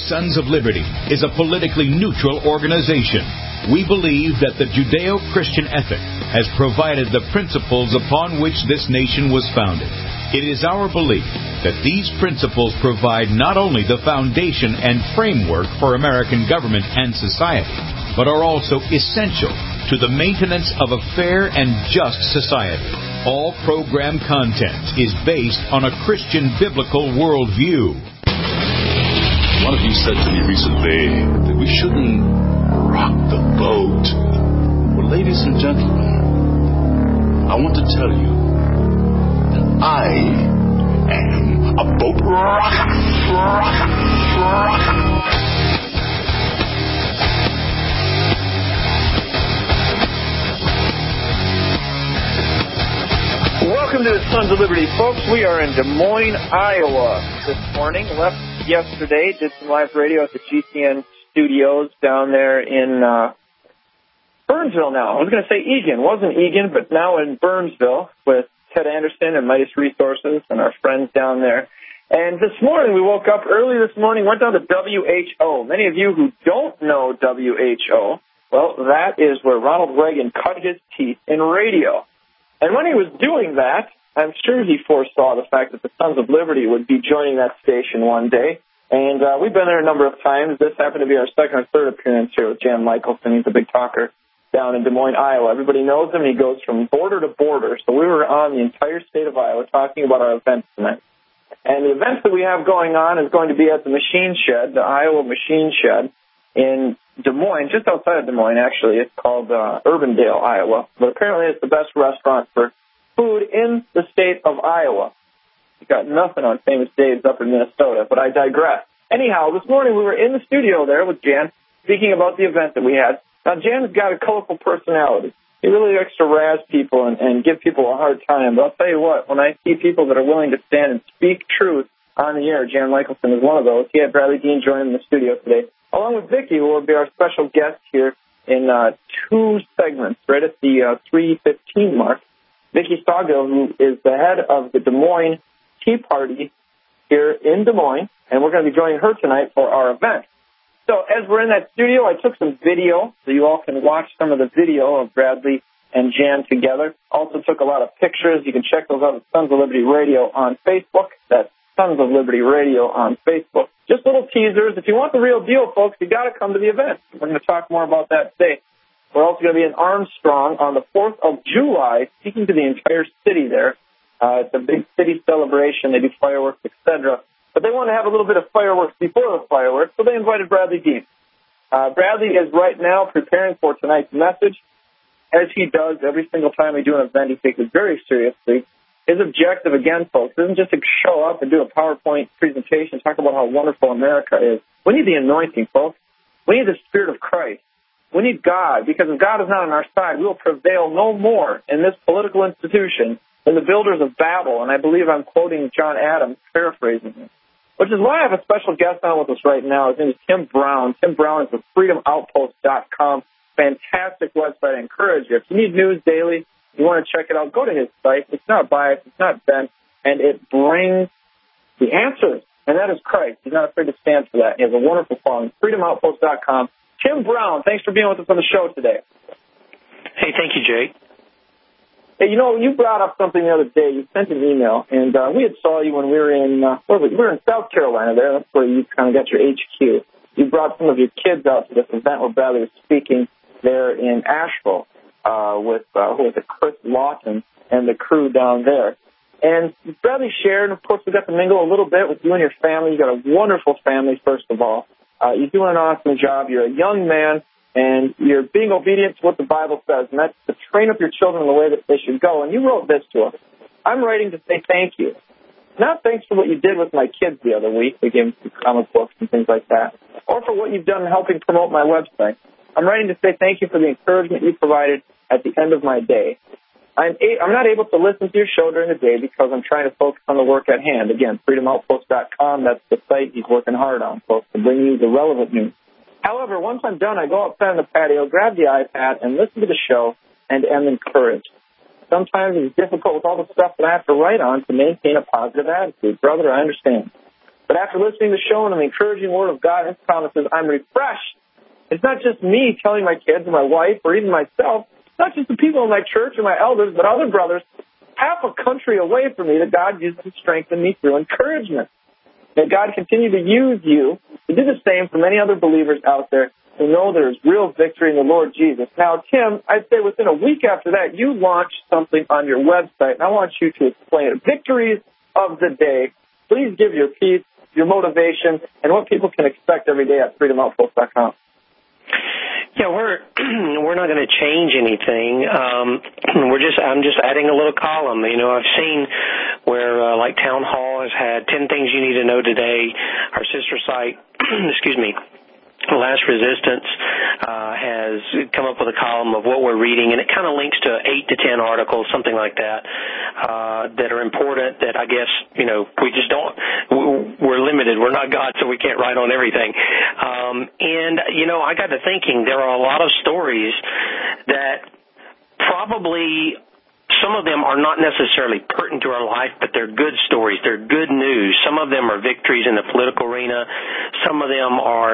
Sons of Liberty is a politically neutral organization. We believe that the Judeo-Christian ethic has provided the principles upon which this nation was founded. It is our belief that these principles provide not only the foundation and framework for American government and society, but are also essential to the maintenance of a fair and just society. All program content is based on a Christian biblical worldview. One of you said to me recently that we shouldn't rock the boat. Well, ladies and gentlemen, I want to tell you that I am a boat rocker. Welcome to the Sons of Liberty, folks. We are in Des Moines, Iowa this morning. Left yesterday, did some live radio at the GCN studios down there in Burnsville now. I was going to say Eagan. Wasn't Eagan, but now in Burnsville with Ted Anderson and Midas Resources and our friends down there. And this morning, we woke up early this morning, went down to WHO. Many of you who don't know WHO, well, that is where Ronald Reagan cut his teeth in radio. And when he was doing that, I'm sure he foresaw the fact that the Sons of Liberty would be joining that station one day. And we've been there a number of times. This happened to be our second or third appearance here with Jan Michelson. He's a big talker down in Des Moines, Iowa. Everybody knows him. He goes from border to border. So we were on the entire state of Iowa talking about our events tonight. And the events that we have going on is going to be at the Machine Shed, the Iowa Machine Shed in Des Moines, just outside of Des Moines, actually. It's called Urbandale, Iowa. But apparently it's the best restaurant for food in the state of Iowa. You got nothing on Famous Dave's up in Minnesota, but I digress. Anyhow, this morning we were in the studio there with Jan, speaking about the event that we had. Now, Jan's got a colorful personality. He really likes to razz people and give people a hard time. But I'll tell you what, when I see people that are willing to stand and speak truth on the air, Jan Michelson is one of those. He had Bradley Dean join him in the studio today, along with Vicki, who will be our special guest here in two segments, right at the 3:15 mark. Vicki Stogdill, who is the head of the Des Moines Tea Party here in Des Moines, and we're going to be joining her tonight for our event. So as we're in that studio, I took some video, so you all can watch some of the video of Bradley and Jan together. Also took a lot of pictures. You can check those out at Sons of Liberty Radio on Facebook. That's Sons of Liberty Radio on Facebook. Just little teasers. If you want the real deal, folks, you got to come to the event. We're going to talk more about that today. We're also going to be in Armstrong on the 4th of July, speaking to the entire city there. It's a big city celebration. They do fireworks, etc. But they want to have a little bit of fireworks before the fireworks, so they invited Bradley Dean. Bradley is right now preparing for tonight's message. As he does every single time we do an event, he takes it very seriously. His objective, again, folks, isn't just to show up and do a PowerPoint presentation, talk about how wonderful America is. We need the anointing, folks. We need the Spirit of Christ. We need God, because if God is not on our side, we will prevail no more in this political institution than the builders of Babel. And I believe I'm quoting John Adams, paraphrasing him. Which is why I have a special guest on with us right now. His name is Tim Brown. Tim Brown is with FreedomOutpost.com. Fantastic website. I encourage you. If you need news daily, you want to check it out, go to his site. It's not biased. It's not bent. And it brings the answers. And that is Christ. He's not afraid to stand for that. He has a wonderful following. FreedomOutpost.com. Tim Brown, thanks for being with us on the show today. Hey, thank you, Jay. Hey, you know, you brought up something the other day. You sent an email, and we had saw you when we were in, we were in South Carolina there. That's where you kind of got your HQ. You brought some of your kids out to this event where Bradley was speaking there in Asheville with Chris Lawton and the crew down there. And Bradley shared, and of course, we got to mingle a little bit with you and your family. You got a wonderful family, first of all. You're doing an awesome job. You're a young man, and you're being obedient to what the Bible says, and that's to train up your children in the way that they should go. And you wrote this to us. I'm writing to say thank you. Not thanks for what you did with my kids the other week. We gave them some comic books and things like that, or for what you've done in helping promote my website. I'm writing to say thank you for the encouragement you provided at the end of my day. I'm not able to listen to your show during the day because I'm trying to focus on the work at hand. Again, FreedomOutpost.com, that's the site he's working hard on, folks, to bring you the relevant news. However, once I'm done, I go outside on the patio, grab the iPad, and listen to the show and am encouraged. Sometimes it's difficult with all the stuff that I have to write on to maintain a positive attitude. Brother, I understand. But after listening to the show and the encouraging word of God and His promises, I'm refreshed. It's not just me telling my kids and my wife or even myself, not just the people in my church or my elders, but other brothers half a country away from me that God uses to strengthen me through encouragement. May God continue to use you to do the same for many other believers out there who know there is real victory in the Lord Jesus. Now, Tim, I'd say within a week after that, you launched something on your website, and I want you to explain it. Victories of the day. Please give your peace, your motivation, and what people can expect every day at freedomoutpost.com. Yeah, we're not going to change anything. I'm just adding a little column. You know, I've seen where like Town Hall has had 10 things you need to know today. Our sister site, excuse me, Last Resistance has come up with a column of what we're reading, and it kind of links to 8 to 10 articles, something like that, that are important that I guess, you know, we just don't, we're limited. We're not God, so we can't write on everything. And, you know, I got to thinking there are a lot of stories that probably some of them are not necessarily pertinent to our life, but they're good stories. They're good news. Some of them are victories in the political arena. Some of them are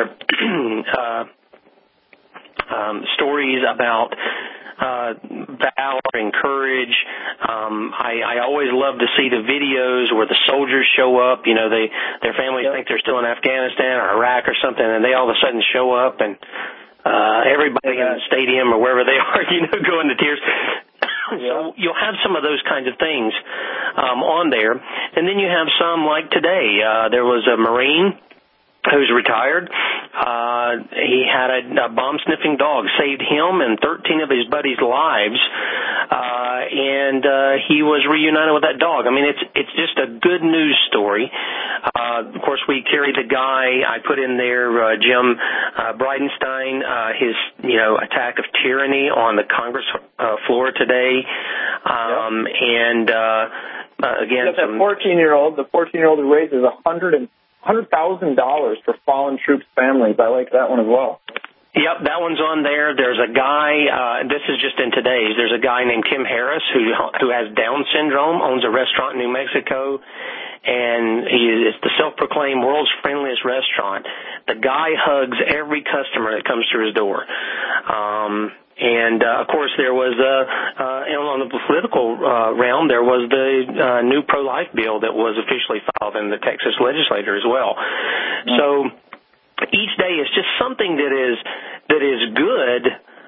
stories about valor and courage. I always love to see the videos where the soldiers show up. You know, their families think they're still in Afghanistan or Iraq or something, and they all of a sudden show up, and everybody in the stadium or wherever they are, you know, go into tears. So you'll have some of those kinds of things on there. And then you have some like today. There was a Marine who's retired. He had a bomb-sniffing dog, saved him and 13 of his buddies' lives, and he was reunited with that dog. I mean, it's just a good news story. Of course, we carried the guy I put in there, Jim Bridenstine, his attack of tyranny on the Congress floor today, and again, that 14-year-old, who raises $100,000 for fallen troops' families. I like that one as well. Yep, that one's on there. There's a guy, this is just in today's, there's a guy named Tim Harris who has Down syndrome, owns a restaurant in New Mexico, and he is the self-proclaimed world's friendliest restaurant. The guy hugs every customer that comes through his door. And, of course, there was, on the political realm, there was the new pro-life bill that was officially filed in the Texas legislature as well. So each day is just something that is good,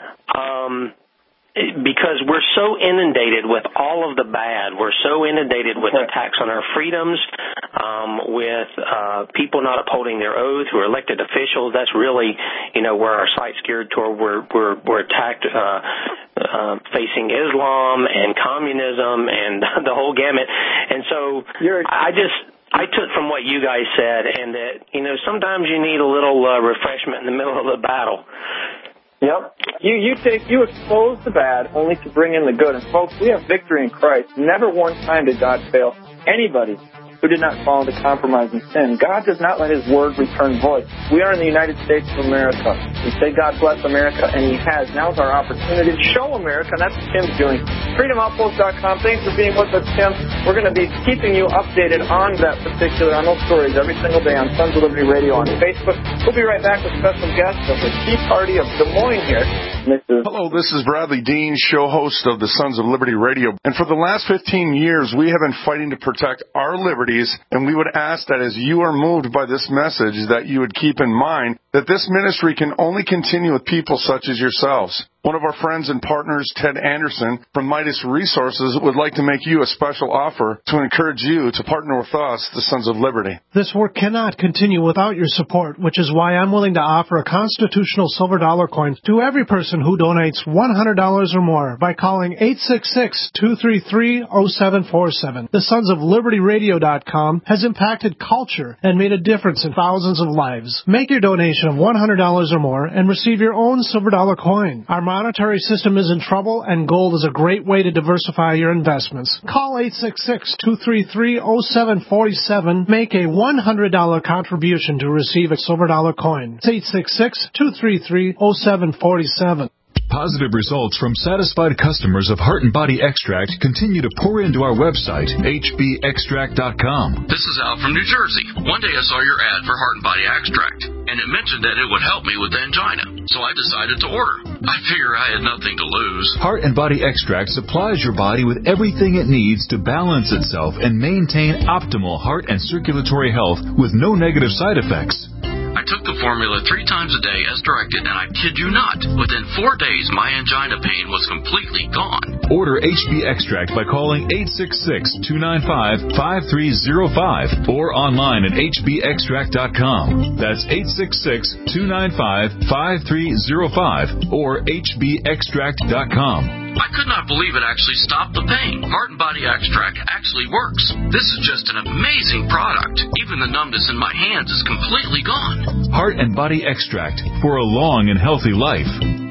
because we're so inundated with all of the bad. We're so inundated with attacks on our freedoms, with people not upholding their oath, who are elected officials. That's really, where our sight's geared toward. We're attacked facing Islam and communism and the whole gamut. And so I took from what you guys said, and that, sometimes you need a little refreshment in the middle of the battle. Yep. You expose the bad only to bring in the good. And folks, we have victory in Christ. Never one time did God fail anybody who did not fall into compromise and sin. God does not let His word return void. We are in the United States of America. We say God bless America, and He has. Now's our opportunity to show America, and that's what Tim's doing. FreedomOutpost.com. Thanks for being with us, Tim. We're going to be keeping you updated on those stories every single day on Sons of Liberty Radio on Facebook. We'll be right back with special guests of the Tea Party of Des Moines here. Hello, this is Bradley Dean, show host of the Sons of Liberty Radio. And for the last 15 years, we have been fighting to protect our liberties, and we would ask that as you are moved by this message, that you would keep in mind that this ministry can only continue with people such as yourselves. One of our friends and partners, Ted Anderson, from Midas Resources, would like to make you a special offer to encourage you to partner with us, the Sons of Liberty. This work cannot continue without your support, which is why I'm willing to offer a constitutional silver dollar coin to every person who donates $100 or more by calling 866-233-0747. The Sons of Liberty Radio.com has impacted culture and made a difference in thousands of lives. Make your donation of $100 or more and receive your own silver dollar coin. Our monetary system is in trouble, and gold is a great way to diversify your investments. Call 866-233-0747. Make a $100 contribution to receive a silver dollar coin. It's 866-233-0747. Positive results from satisfied customers of Heart and Body Extract continue to pour into our website, hbextract.com. This is Al from New Jersey. One day I saw your ad for Heart and Body Extract, and it mentioned that it would help me with angina, so I decided to order. I figure I had nothing to lose. Heart and Body Extract supplies your body with everything it needs to balance itself and maintain optimal heart and circulatory health with no negative side effects. I took the formula 3 times a day as directed, and I kid you not, within 4 days my angina pain was completely gone. Order HB Extract by calling 866-295-5305 or online at hbextract.com. That's 866-295-5305 or hbextract.com. I could not believe it actually stopped the pain. Heart and Body Extract actually works. This is just an amazing product. Even the numbness in my hands is completely gone. Heart and Body Extract for a long and healthy life.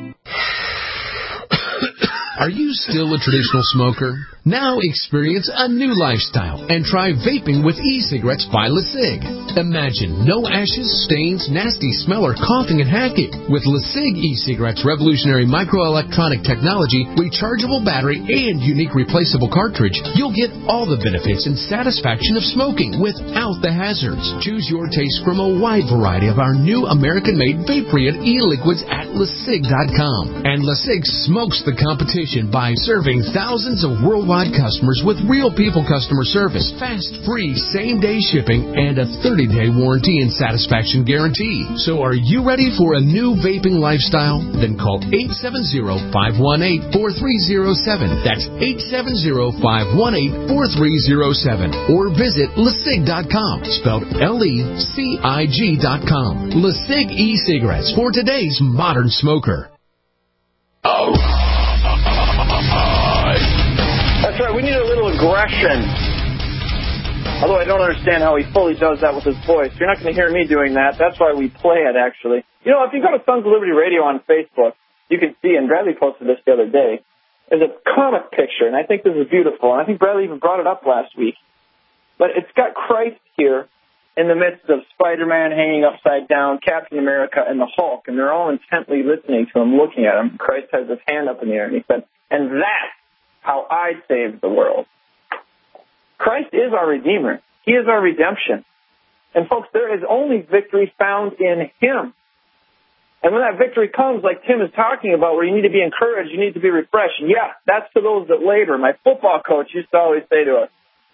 Are you still a traditional smoker? Now experience a new lifestyle and try vaping with e-cigarettes by LeSig. Imagine no ashes, stains, nasty smell, or coughing and hacking. With LeSig e-cigarettes' revolutionary microelectronic technology, rechargeable battery, and unique replaceable cartridge, you'll get all the benefits and satisfaction of smoking without the hazards. Choose your taste from a wide variety of our new American-made vape-free e-liquids at LeSig.com. And LeSig smokes the competition by serving thousands of worldwide customers with real people customer service, fast, free, same-day shipping, and a 30-day warranty and satisfaction guarantee. So are you ready for a new vaping lifestyle? Then call 870-518-4307. That's 870-518-4307. Or visit LeSig.com, spelled LECIG.com. LeSig e-cigarettes for today's modern smoker. That's right, we need a little aggression. Although I don't understand how he fully does that with his voice. You're not going to hear me doing that. That's why we play it, actually. You know, if you go to Sons of Liberty Radio on Facebook, you can see, and Bradley posted this the other day, there's a comic picture, and I think this is beautiful. And I think Bradley even brought it up last week. But it's got Christ here in the midst of Spider-Man hanging upside down, Captain America, and the Hulk. And they're all intently listening to him, looking at him. Christ has his hand up in the air, and he said, and that's how I saved the world. Christ is our Redeemer. He is our redemption. And folks, there is only victory found in Him. And when that victory comes, like Tim is talking about, where you need to be encouraged, you need to be refreshed. And yeah, that's to those that labor. My football coach used to always say to us,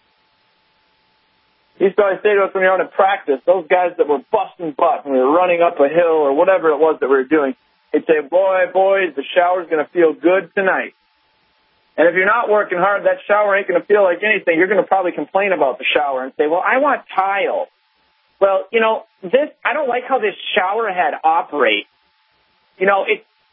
when we were out in practice, those guys that were busting butt when we were running up a hill or whatever it was that we were doing, he'd say, boys, the shower's going to feel good tonight. And if you're not working hard, that shower ain't going to feel like anything. You're going to probably complain about the shower and say, well, I want tile. Well, you know, I don't like how this shower head operates. You know,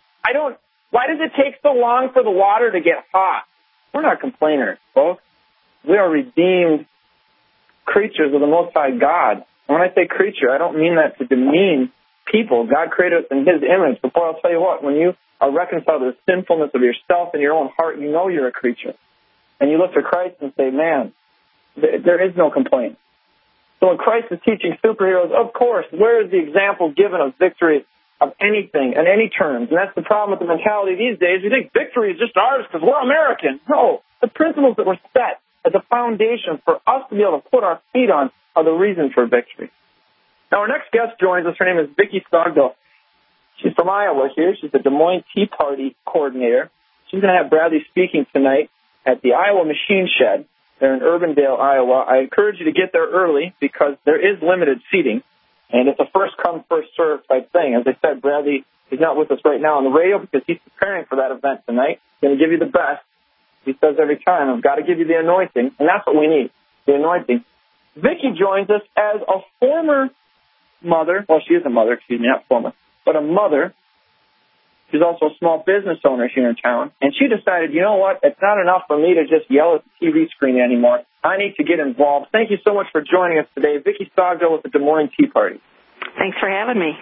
why does it take so long for the water to get hot? We're not complainers, folks. We are redeemed creatures of the Most High God. And when I say creature, I don't mean that to demean people. God created us in His image. But boy, I'll tell you what, when you are reconciled to the sinfulness of yourself and your own heart, you know you're a creature. And you look to Christ and say, man, there is no complaint. So when Christ is teaching superheroes, of course, where is the example given of victory of anything and any terms? And that's the problem with the mentality these days. We think victory is just ours because we're American. No, the principles that were set as a foundation for us to be able to put our feet on are the reason for victory. Now, our next guest joins us. Her name is Vicki Stogdill. She's from Iowa here. She's the Des Moines Tea Party coordinator. She's going to have Bradley speaking tonight at the Iowa Machine Shed. They're in Urbandale, Iowa. I encourage you to get there early because there is limited seating, and it's a first-come, first-served type thing. As I said, Bradley is not with us right now on the radio because he's preparing for that event tonight. He's going to give you the best. He says every time, I've got to give you the anointing, and that's what we need, the anointing. Vicki joins us as a former mother. Well, she is a mother, not former, but a mother. She's also a small business owner here in town. And she decided, you know what, it's not enough for me to just yell at the TV screen anymore. I need to get involved. Thank you so much for joining us today. Vicki Stogdill with the Des Moines Tea Party. Thanks for having me.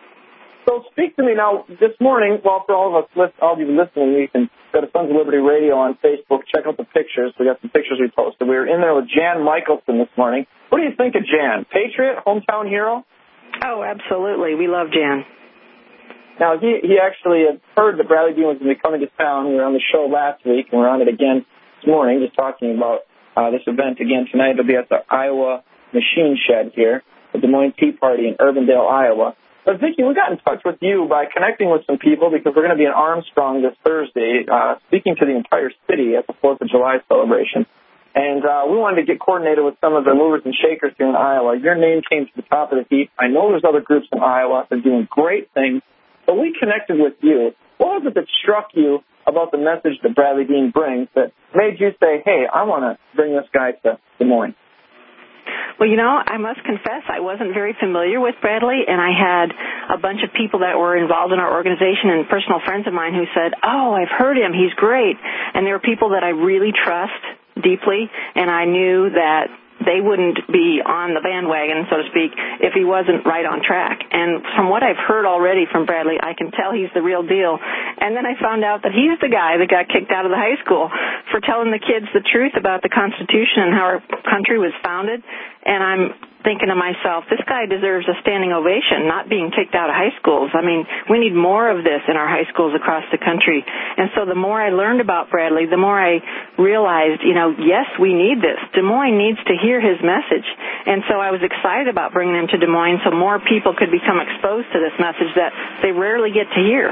So speak to me now. This morning, well, for all of us, all of you listening, you can go to Sons of Liberty Radio on Facebook, check out the pictures. We got some pictures we posted. We were in there with Jan Michelson this morning. What do you think of Jan? Patriot, hometown hero? Oh, absolutely. We love Jan. Now, he actually had heard that Bradley Dean was going to be coming to town. We were on the show last week, and we're on it again this morning, just talking about this event again tonight. It'll be at the Iowa Machine Shed here, the Des Moines Tea Party in Urbandale, Iowa. But, Vicki, we got in touch with you by connecting with some people because we're going to be in Armstrong this Thursday, speaking to the entire city at the 4th of July celebration. And we wanted to get coordinated with some of the movers and shakers here in Iowa. Your name came to the top of the heap. I know there's other groups in Iowa that are doing great things, but we connected with you. What was it that struck you about the message that Bradley Dean brings that made you say, hey, I want to bring this guy to Des Moines? Well, I must confess I wasn't very familiar with Bradley, and I had a bunch of people that were involved in our organization and personal friends of mine who said, oh, I've heard him, he's great. And there were people that I really trust deeply, and I knew that they wouldn't be on the bandwagon, so to speak, if he wasn't right on track. And from what I've heard already from Bradley, I can tell he's the real deal. And then I found out that he's the guy that got kicked out of the high school for telling the kids the truth about the Constitution and how our country was founded. And I'm thinking to myself, this guy deserves a standing ovation, not being kicked out of high schools. I mean, we need more of this in our high schools across the country. And so the more I learned about Bradley, the more I realized, yes, we need this. Des Moines needs to hear his message. And so I was excited about bringing him to Des Moines so more people could become exposed to this message that they rarely get to hear.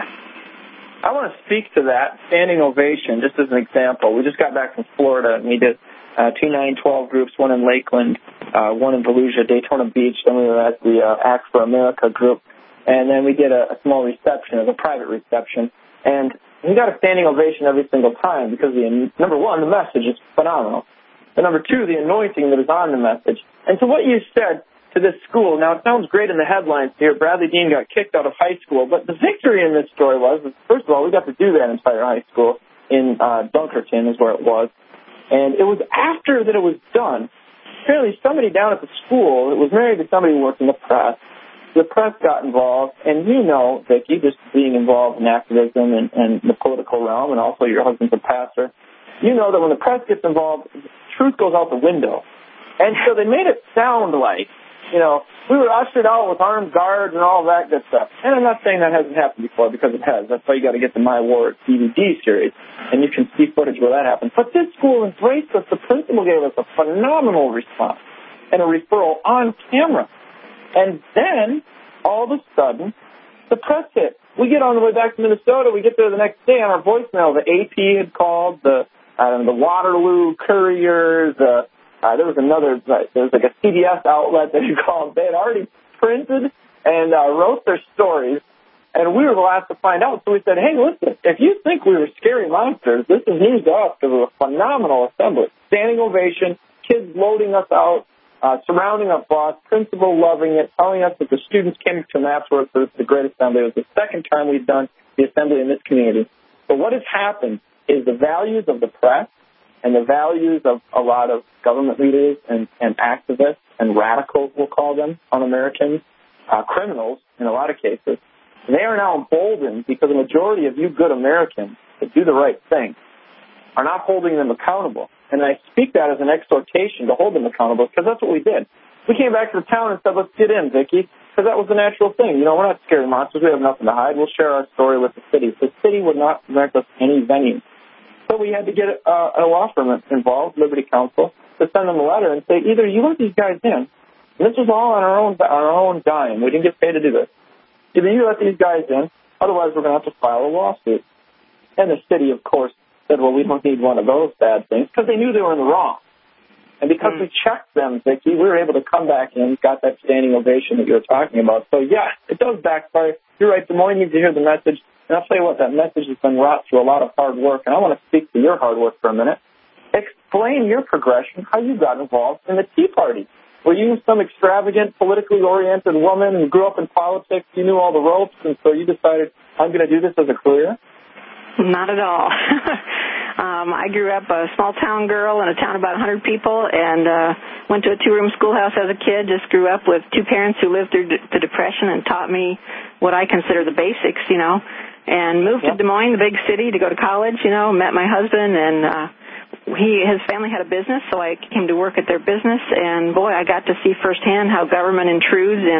I want to speak to that standing ovation, just as an example. We just got back from Florida, and we did 2 9-12 groups, one in Lakeland, one in Volusia, Daytona Beach, then we were at the Act for America group, and then we did a small reception, a private reception, and we got a standing ovation every single time because, number one, the message is phenomenal, and number two, the anointing that is on the message. And so what you said to this school, now it sounds great in the headlines here, Bradley Dean got kicked out of high school, but the victory in this story was, first of all, we got to do that entire high school in Dunkerton is where it was. And it was after that it was done, apparently somebody down at the school that was married to somebody who worked in the press got involved, and Vicki, just being involved in activism and the political realm, and also your husband's a pastor, that when the press gets involved, truth goes out the window. And so they made it sound like, we were ushered out with armed guards and all that good stuff. And I'm not saying that hasn't happened before, because it has. That's why you got to get the My War DVD series, and you can see footage where that happened. But this school embraced us. The principal gave us a phenomenal response and a referral on camera. And then, all of a sudden, the press hit. We get on the way back to Minnesota. We get there the next day on our voicemail. The AP had called, the Waterloo Courier, there was like a CBS outlet that you called. They had already printed and wrote their stories, and we were the last to find out. So we said, hey, listen, if you think we were scary monsters, this is news to us because it was a phenomenal assembly. Standing ovation, kids loading us out, surrounding our bus, principal loving it, telling us that the students came to him afterwards. It was the great assembly. It was the second time we've done the assembly in this community. But what has happened is the values of the press and the values of a lot of government leaders and activists and radicals, we'll call them, un-Americans, criminals in a lot of cases, they are now emboldened because the majority of you good Americans that do the right thing are not holding them accountable. And I speak that as an exhortation to hold them accountable because that's what we did. We came back to the town and said, let's get in, Vicki, because that was the natural thing. We're not scary monsters. We have nothing to hide. We'll share our story with the city. The city would not grant us any venue. So we had to get a law firm involved, Liberty Counsel, to send them a letter and say, either you let these guys in, and this was all on our own dime. We didn't get paid to do this. Either you let these guys in, otherwise we're going to have to file a lawsuit. And the city, of course, said, well, we don't need one of those bad things, because they knew they were in the wrong. And because we checked them, Vicki, we were able to come back in, got that standing ovation that you were talking about. So, yeah, it does backfire. You're right, Des Moines needs to hear the message. And I'll tell you what, that message has been wrought through a lot of hard work. And I want to speak to your hard work for a minute. Explain your progression, how you got involved in the Tea Party. Were you some extravagant, politically oriented woman who grew up in politics, you knew all the ropes, and so you decided, I'm going to do this as a career? Not at all. I grew up a small-town girl in a town of about 100 people and went to a two-room schoolhouse as a kid, just grew up with two parents who lived through the Depression and taught me what I consider the basics, and moved to Des Moines, the big city, to go to college, met my husband, and his family had a business, so I came to work at their business, and boy, I got to see firsthand how government intrudes in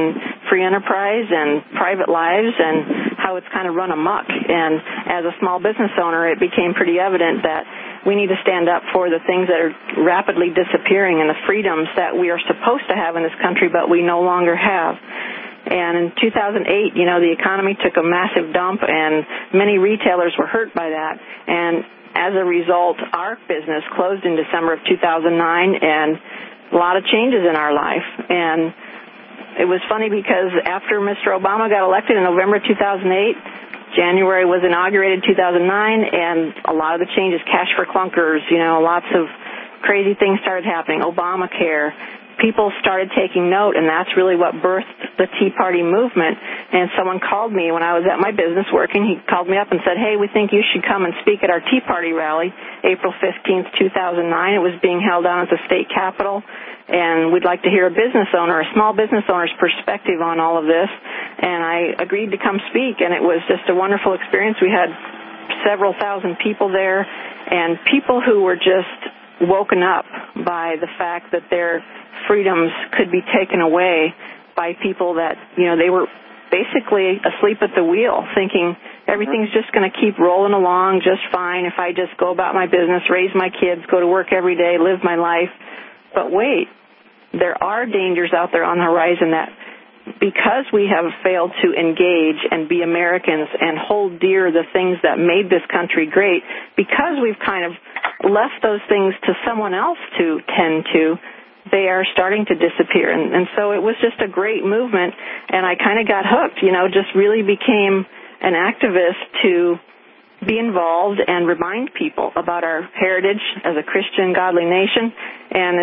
free enterprise and private lives and how it's kind of run amok. And as a small business owner, it became pretty evident that we need to stand up for the things that are rapidly disappearing and the freedoms that we are supposed to have in this country, but we no longer have. And in 2008, the economy took a massive dump, and many retailers were hurt by that. And as a result, our business closed in December of 2009, and a lot of changes in our life. And it was funny because after Mr. Obama got elected in November 2008, January was inaugurated 2009, and a lot of the changes, cash for clunkers, lots of crazy things started happening, Obamacare. People started taking note, and that's really what birthed the Tea Party movement. And someone called me when I was at my business working. He called me up and said, hey, we think you should come and speak at our Tea Party rally, April 15th, 2009. It was being held down at the state capitol, and we'd like to hear a small business owner's perspective on all of this. And I agreed to come speak, and it was just a wonderful experience. We had several thousand people there, and people who were just woken up by the fact that their freedoms could be taken away by people that, they were basically asleep at the wheel, thinking everything's just going to keep rolling along just fine if I just go about my business, raise my kids, go to work every day, live my life. But wait, there are dangers out there on the horizon that because we have failed to engage and be Americans and hold dear the things that made this country great, because we've kind of left those things to someone else to tend to, they are starting to disappear. And so it was just a great movement, and I kind of got hooked, just really became an activist to be involved and remind people about our heritage as a Christian, godly nation. And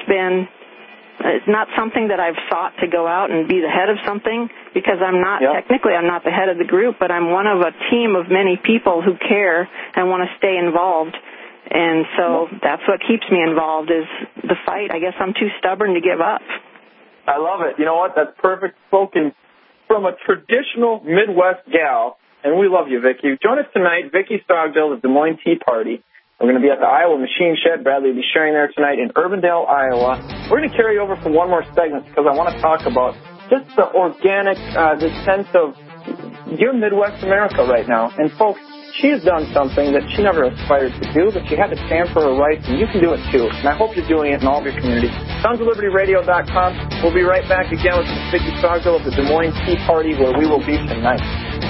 it's not something that I've sought to go out and be the head of something, because technically I'm not the head of the group, but I'm one of a team of many people who care and want to stay involved. And so that's what keeps me involved is the fight. I guess I'm too stubborn to give up. I love it. You know what? That's perfect spoken from a traditional Midwest gal. And we love you, Vicki. Join us tonight, Vicki Stogdill of Des Moines Tea Party. We're going to be at the Iowa Machine Shed. Bradley will be sharing there tonight in Urbandale, Iowa. We're going to carry over for one more segment because I want to talk about just the organic, the sense of you're Midwest America right now. And folks, she has done something that she never aspired to do, but she had to stand for her rights, and you can do it too. And I hope you're doing it in all of your communities. SonsOfLibertyRadio.com. We'll be right back again with Vicki Stogdill of the Des Moines Tea Party, where we will be tonight.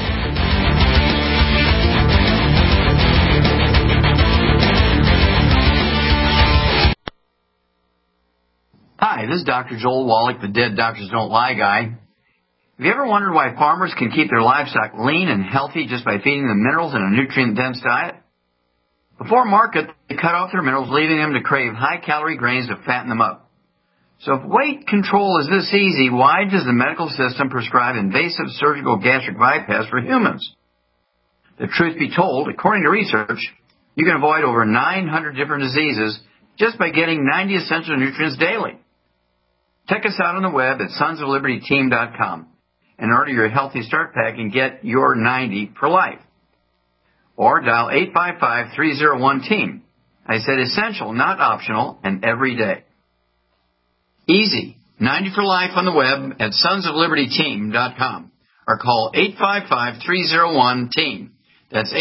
Hi, this is Dr. Joel Wallach, the Dead Doctors Don't Lie guy. Have you ever wondered why farmers can keep their livestock lean and healthy just by feeding them minerals in a nutrient-dense diet? Before market, they cut off their minerals, leaving them to crave high-calorie grains to fatten them up. So if weight control is this easy, why does the medical system prescribe invasive surgical gastric bypass for humans? The truth be told, according to research, you can avoid over 900 different diseases just by getting 90 essential nutrients daily. Check us out on the web at sonsoflibertyteam.com and order your Healthy Start Pack and get your 90 for life. Or dial 855-301-TEAM. I said essential, not optional, and every day. Easy. 90 for life on the web at sonsoflibertyteam.com. Or call 855-301-TEAM. That's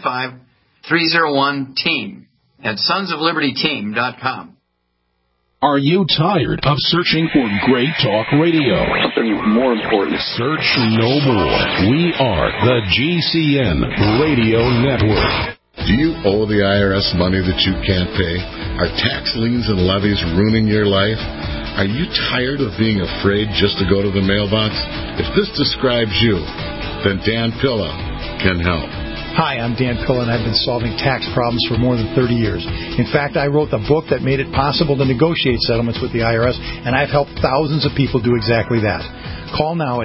855-301-TEAM at sonsoflibertyteam.com. Are you tired of searching for great talk radio? Something more important. Search no more. We are the GCN Radio Network. Do you owe the IRS money that you can't pay? Are tax liens and levies ruining your life? Are you tired of being afraid just to go to the mailbox? If this describes you, then Dan Pilla can help. Hi, I'm Dan Pilla, and I've been solving tax problems for more than 30 years. In fact, I wrote the book that made it possible to negotiate settlements with the IRS, and I've helped thousands of people do exactly that. Call now at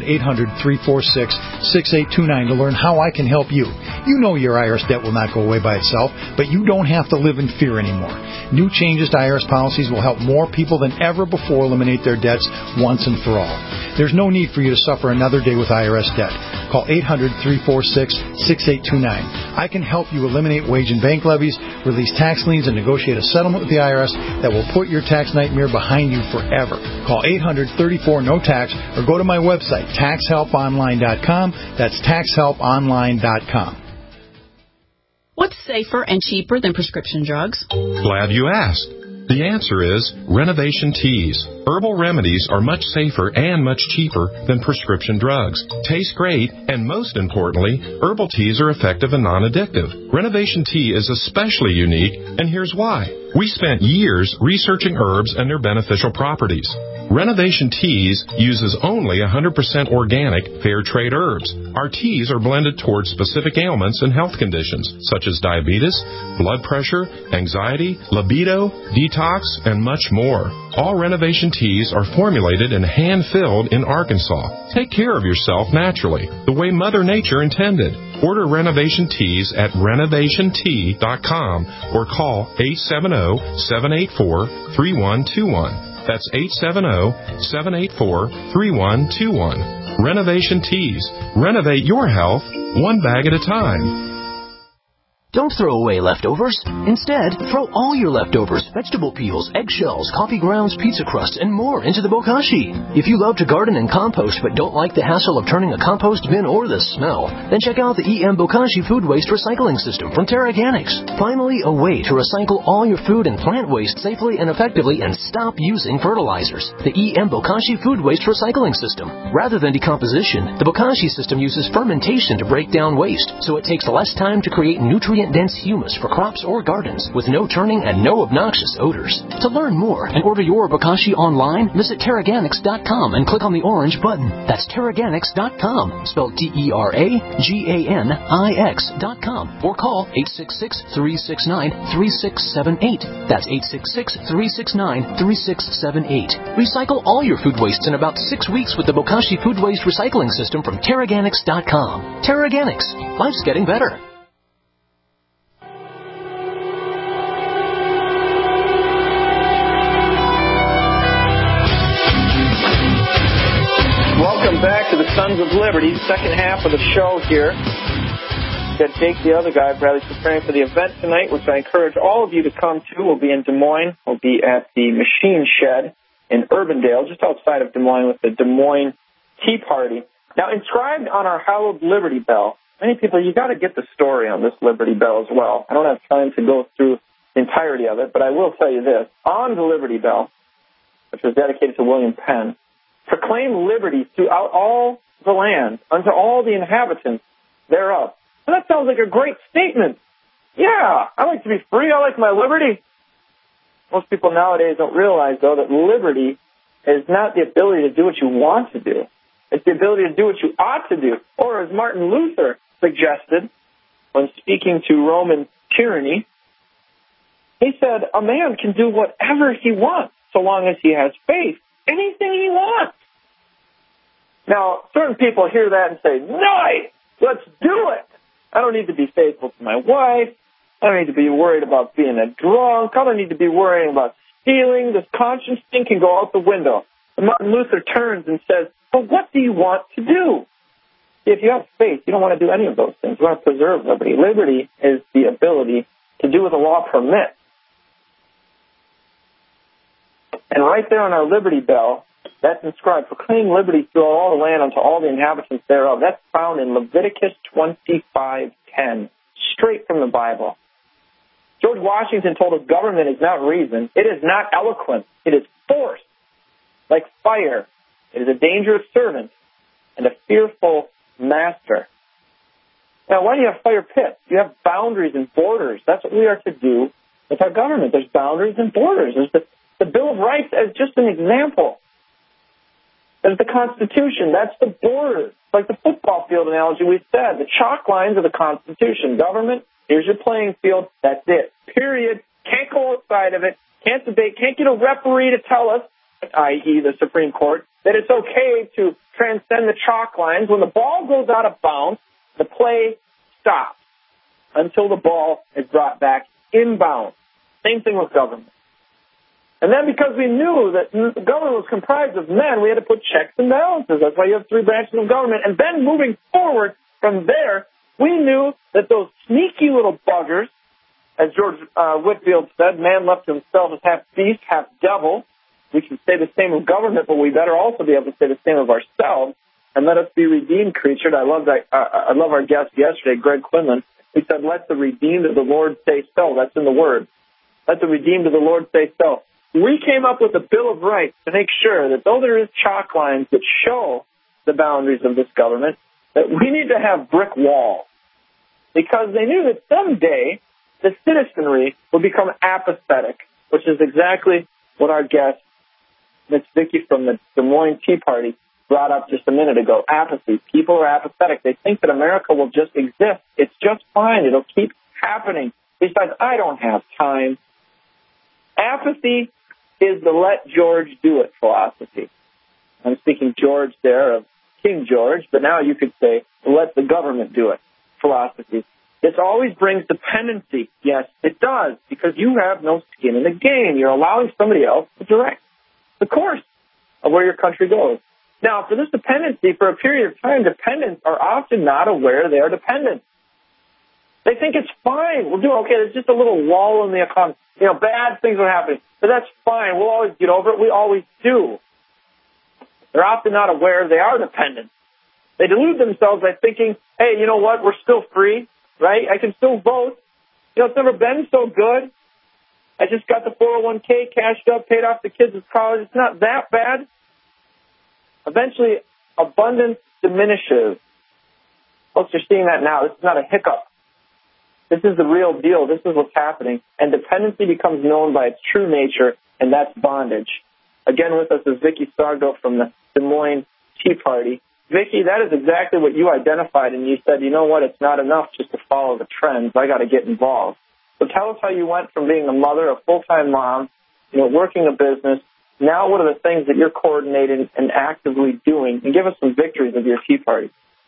800-346-6829 to learn how I can help you. You know your IRS debt will not go away by itself, but you don't have to live in fear anymore. New changes to IRS policies will help more people than ever before eliminate their debts once and for all. There's no need for you to suffer another day with IRS debt. Call 800-346-6829. I can help you eliminate wage and bank levies, release tax liens, and negotiate a settlement with the IRS that will put your tax nightmare behind you forever. Call 800-34-NO-TAX or go to my my website, taxhelponline.com. That's taxhelponline.com. What's safer and cheaper than prescription drugs? Glad you asked. The answer is Renovation Teas. Herbal remedies are much safer and much cheaper than prescription drugs. Taste great, and most importantly, herbal teas are effective and non-addictive. Renovation Tea is especially unique, and here's why. We spent years researching herbs and their beneficial properties. Renovation Teas uses only 100% organic, fair trade herbs. Our teas are blended towards specific ailments and health conditions, such as diabetes, blood pressure, anxiety, libido, detox, and much more. All Renovation Teas are formulated and hand-filled in Arkansas. Take care of yourself naturally, the way Mother Nature intended. Order Renovation Teas at renovationtea.com or call 870-784-3121. That's 870-784-3121. Renovation Teas. Renovate your health one bag at a time. Don't throw away leftovers. Instead, throw all your leftovers, vegetable peels, eggshells, coffee grounds, pizza crusts, and more into the bokashi. If you love to garden and compost but don't like the hassle of turning a compost bin or the smell, then check out the EM Bokashi Food Waste Recycling System from TerraGanix. Finally, a way to recycle all your food and plant waste safely and effectively and stop using fertilizers. The EM Bokashi Food Waste Recycling System. Rather than decomposition, the Bokashi system uses fermentation to break down waste, so it takes less time to create nutrient-dense humus for crops or gardens with no turning and no obnoxious odors. To learn more and order your Bokashi online, visit TerraGanix.com and click on the orange button. That's TerraGanix.com, spelled TerraGanix.com, or call 866-369-3678. That's 866-369-3678. Recycle all your food wastes in about 6 weeks with the Bokashi Food Waste Recycling System from TerraGanix.com. TerraGanix. Life's getting better. Welcome back to the Sons of Liberty, second half of the show here. Got Jake, the other guy, Bradley's preparing for the event tonight, which I encourage all of you to come to. We'll be in Des Moines. We'll be at the Machine Shed in Urbandale, just outside of Des Moines, with the Des Moines Tea Party. Now, inscribed on our hallowed Liberty Bell, many people, you got to get the story on this Liberty Bell as well. I don't have time to go through the entirety of it, but I will tell you this. On the Liberty Bell, which was dedicated to William Penn, proclaim liberty throughout all the land, unto all the inhabitants thereof. Well, that sounds like a great statement. Yeah, I like to be free. I like my liberty. Most people nowadays don't realize, though, that liberty is not the ability to do what you want to do. It's the ability to do what you ought to do. Or, as Martin Luther suggested when speaking to Roman tyranny, he said, a man can do whatever he wants so long as he has faith. Anything he wants. Now, certain people hear that and say, nice, let's do it. I don't need to be faithful to my wife. I don't need to be worried about being a drunk. I don't need to be worrying about stealing. This conscience thing can go out the window. And Martin Luther turns and says, well, what do you want to do? If you have faith, you don't want to do any of those things. You want to preserve liberty. Liberty is the ability to do what the law permits. And right there on our Liberty Bell, that's inscribed, proclaim liberty throughout all the land unto all the inhabitants thereof. That's found in Leviticus 25:10, straight from the Bible. George Washington told us government is not reason. It is not eloquence. It is force. Like fire, it is a dangerous servant and a fearful master. Now, why do you have fire pits? You have boundaries and borders. That's what we are to do with our government. There's boundaries and borders. There's the Bill of Rights as just an example. There's the Constitution. That's the border. Like the football field analogy we said. The chalk lines are the Constitution. Government, here's your playing field. That's it. Period. Can't go outside of it. Can't debate. Can't get a referee to tell us, i.e. the Supreme Court, that it's okay to transcend the chalk lines. When the ball goes out of bounds, the play stops until the ball is brought back inbounds. Same thing with government. And then because we knew that the government was comprised of men, we had to put checks and balances. That's why you have three branches of government. And then moving forward from there, we knew that those sneaky little buggers, as George Whitefield said, man left to himself is half beast, half devil. We can say the same of government, but we better also be able to say the same of ourselves. And let us be redeemed creatures. I love that. I love our guest yesterday, Greg Quinlan. He said, "Let the redeemed of the Lord say so." That's in the Word. Let the redeemed of the Lord say so. We came up with a Bill of Rights to make sure that though there is chalk lines that show the boundaries of this government, that we need to have brick walls, because they knew that someday the citizenry would become apathetic, which is exactly what our guest, Miss Vicki from the Des Moines Tea Party, brought up just a minute ago. Apathy. People are apathetic. They think that America will just exist. It's just fine. It'll keep happening. Besides, I don't have time. Apathy is the let George do it philosophy. I'm speaking George there of King George, but now you could say let the government do it philosophy. This always brings dependency. Yes, it does, because you have no skin in the game. You're allowing somebody else to direct the course of where your country goes. Now, for this dependency, for a period of time, dependents are often not aware they are dependent. They think it's fine. We'll do okay. There's just a little wall in the economy. Bad things are happening, but that's fine. We'll always get over it. We always do. They're often not aware they are dependent. They delude themselves by thinking, hey, you know what? We're still free, right? I can still vote. It's never been so good. I just got the 401k cashed up, paid off the kids' college. It's not that bad. Eventually, abundance diminishes. Folks, you're seeing that now. This is not a hiccup. This is the real deal. This is what's happening. And dependency becomes known by its true nature, and that's bondage. Again, with us is Vicki Sargo from the Des Moines Tea Party. Vicki, that is exactly what you identified, and you said, you know what, it's not enough just to follow the trends. I got to get involved. So tell us how you went from being a mother, a full-time mom, working a business. Now what are the things that you're coordinating and actively doing? And give us some victories of your Tea Party.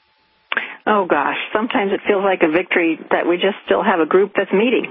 Oh, gosh. Sometimes it feels like a victory that we just still have a group that's meeting,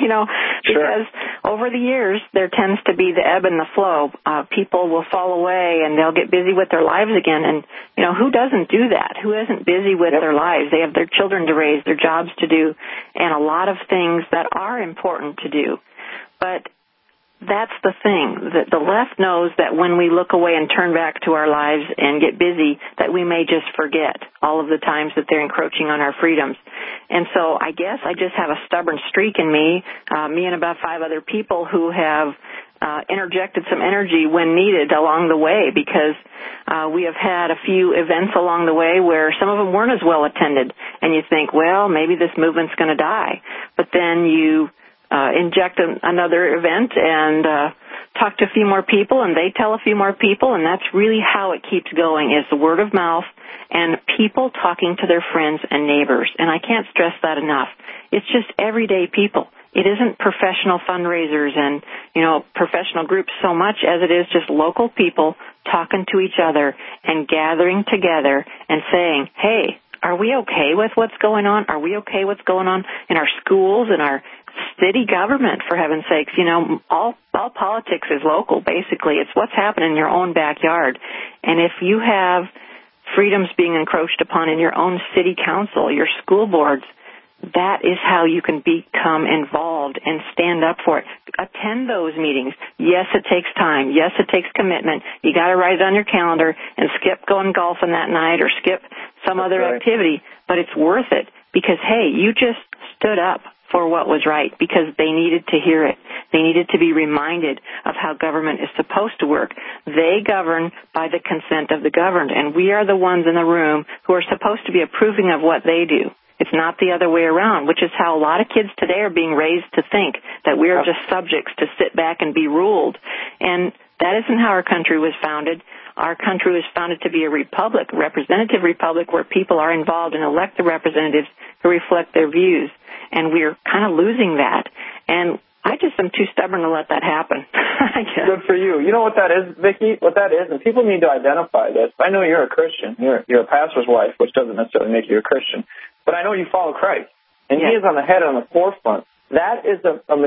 because over the years there tends to be the ebb and the flow. People will fall away and they'll get busy with their lives again. And, who doesn't do that? Who isn't busy with their lives? They have their children to raise, their jobs to do, and a lot of things that are important to do. But that's the thing, that the left knows that when we look away and turn back to our lives and get busy, that we may just forget all of the times that they're encroaching on our freedoms. And so I guess I just have a stubborn streak in me and about 5 other people who have interjected some energy when needed along the way, because we have had a few events along the way where some of them weren't as well attended. And you think, well, maybe this movement's going to die. But then you inject another event and talk to a few more people, and they tell a few more people, and that's really how it keeps going, is the word of mouth and people talking to their friends and neighbors. And I can't stress that enough. It's just everyday people. It isn't professional fundraisers and, professional groups so much as it is just local people talking to each other and gathering together and saying, hey, are we okay with what's going on? Are we okay with what's going on in our schools, in our city government, for heaven's sakes? All politics is local, basically. It's what's happening in your own backyard. And if you have freedoms being encroached upon in your own city council, your school boards, that is how you can become involved and stand up for it. Attend those meetings. Yes, it takes time. Yes, it takes commitment. You got to write it on your calendar and skip going golfing that night or skip some other activity, but it's worth it because, hey, you just stood up for what was right because they needed to hear it. They needed to be reminded of how government is supposed to work. They govern by the consent of the governed, and we are the ones in the room who are supposed to be approving of what they do. It's not the other way around, which is how a lot of kids today are being raised to think, that we are just subjects to sit back and be ruled. And that isn't how our country was founded. Our country was founded to be a republic, representative republic, where people are involved and elect the representatives who reflect their views. And we're kind of losing that. And I just am too stubborn to let that happen. Good for you. You know what that is, Vicki? What that is, and people need to identify this. I know you're a Christian. You're a pastor's wife, which doesn't necessarily make you a Christian. But I know you follow Christ. And He is on the head and on the forefront. That is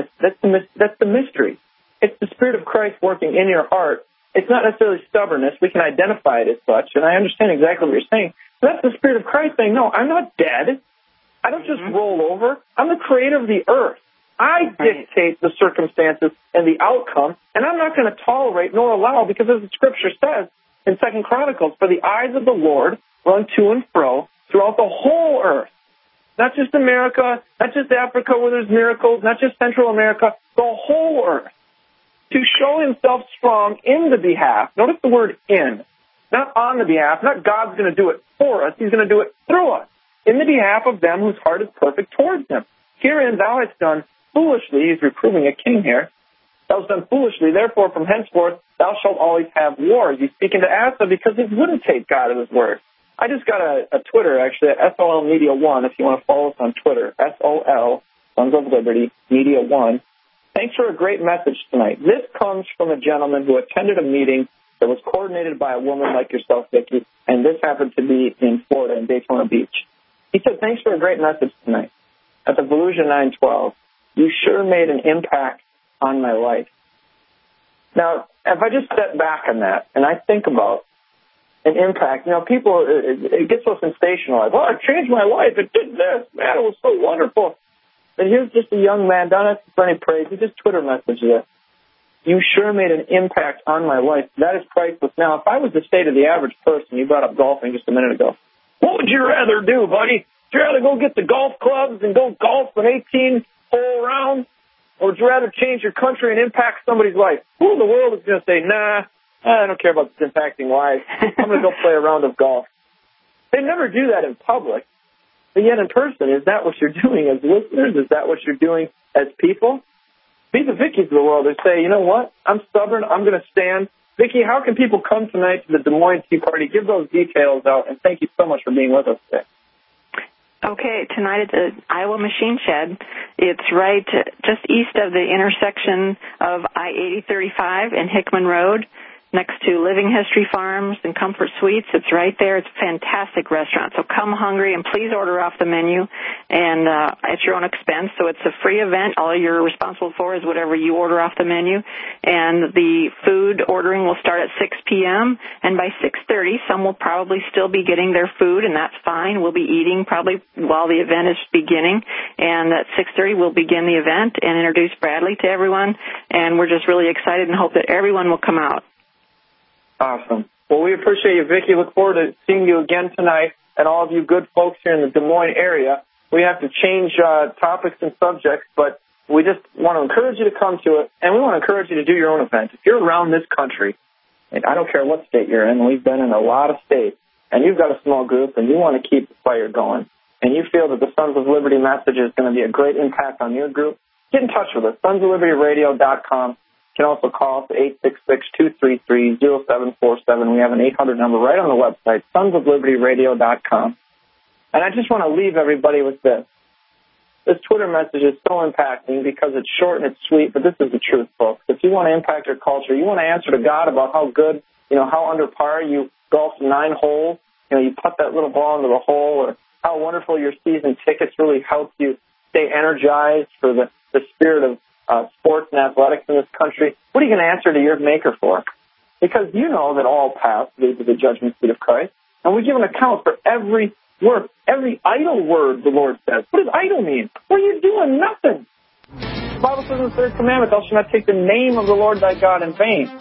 that's the mystery. It's the Spirit of Christ working in your heart. It's not necessarily stubbornness. We can identify it as such, and I understand exactly what you're saying. But that's the Spirit of Christ saying, no, I'm not dead. I don't just roll over. I'm the creator of the earth. I dictate the circumstances and the outcome, and I'm not going to tolerate nor allow, because as the Scripture says in 2 Chronicles, for the eyes of the Lord run to and fro throughout the whole earth. Not just America, not just Africa where there's miracles, not just Central America, the whole earth, to show himself strong in the behalf. Notice the word in, not on the behalf, not God's going to do it for us, he's going to do it through us, in the behalf of them whose heart is perfect towards him. Herein thou hast done foolishly, he's reproving a king here, thou hast done foolishly, therefore from henceforth thou shalt always have wars. He's speaking to Asa because he wouldn't take God at his word. I just got a Twitter, actually, at SOL Media 1, if you want to follow us on Twitter, SOL, Sons of Liberty, Media 1. Thanks for a great message tonight. This comes from a gentleman who attended a meeting that was coordinated by a woman like yourself, Vicki, and this happened to be in Florida, in Daytona Beach. He said, thanks for a great message tonight. At the Volusia 912, you sure made an impact on my life. Now, if I just step back on that, and I think about an impact, people, it gets so sensationalized. Well, it changed my life. It did this. Man, it was so wonderful. And here's just a young man, don't ask for any praise. He just Twitter messaged it. You sure made an impact on my life. That is priceless. Now, if I was to say to the average person, you brought up golfing just a minute ago, what would you rather do, buddy? Would you rather go get the golf clubs and go golf an 18-hole round? Or would you rather change your country and impact somebody's life? Who in the world is going to say, nah, I don't care about this impacting lives. I'm going to go play a round of golf. They never do that in public. But yet in person, is that what you're doing as listeners? Is that what you're doing as people? Be the Vickies of the world and say, you know what? I'm stubborn. I'm going to stand. Vicki, how can people come tonight to the Des Moines Tea Party? Give those details out, and thank you so much for being with us today. Okay, tonight at the Iowa Machine Shed. It's right just east of the intersection of I-8035 and Hickman Road, next to Living History Farms and Comfort Suites. It's right there. It's a fantastic restaurant. So come hungry and please order off the menu and at your own expense. So it's a free event. All you're responsible for is whatever you order off the menu. And the food ordering will start at 6 p.m. And by 6:30, some will probably still be getting their food, and that's fine. We'll be eating probably while the event is beginning. And at 6:30, we'll begin the event and introduce Bradley to everyone. And we're just really excited and hope that everyone will come out. Awesome. Well, we appreciate you, Vicki. Look forward to seeing you again tonight, and all of you good folks here in the Des Moines area. We have to change topics and subjects, but we just want to encourage you to come to it, and we want to encourage you to do your own event. If you're around this country, and I don't care what state you're in, we've been in a lot of states, and you've got a small group, and you want to keep the fire going, and you feel that the Sons of Liberty message is going to be a great impact on your group, get in touch with us, sonsoflibertyradio.com. You can also call us at 866-233-0747. We have an 800 number right on the website, sonsoflibertyradio.com. And I just want to leave everybody with this. This Twitter message is so impacting because it's short and it's sweet, but this is the truth, folks. If you want to impact your culture, you want to answer to God about how good, how under par you golfed 9 holes, you put that little ball into the hole, or how wonderful your season tickets really helped you stay energized for the spirit of sports and athletics in this country. What are you going to answer to your Maker for? Because you know that all paths lead to the judgment seat of Christ, and we give an account for every word, every idle word the Lord says. What does idle mean? What are you doing? Nothing. The Bible says in the 3rd commandment, thou shalt not take the name of the Lord thy God in vain.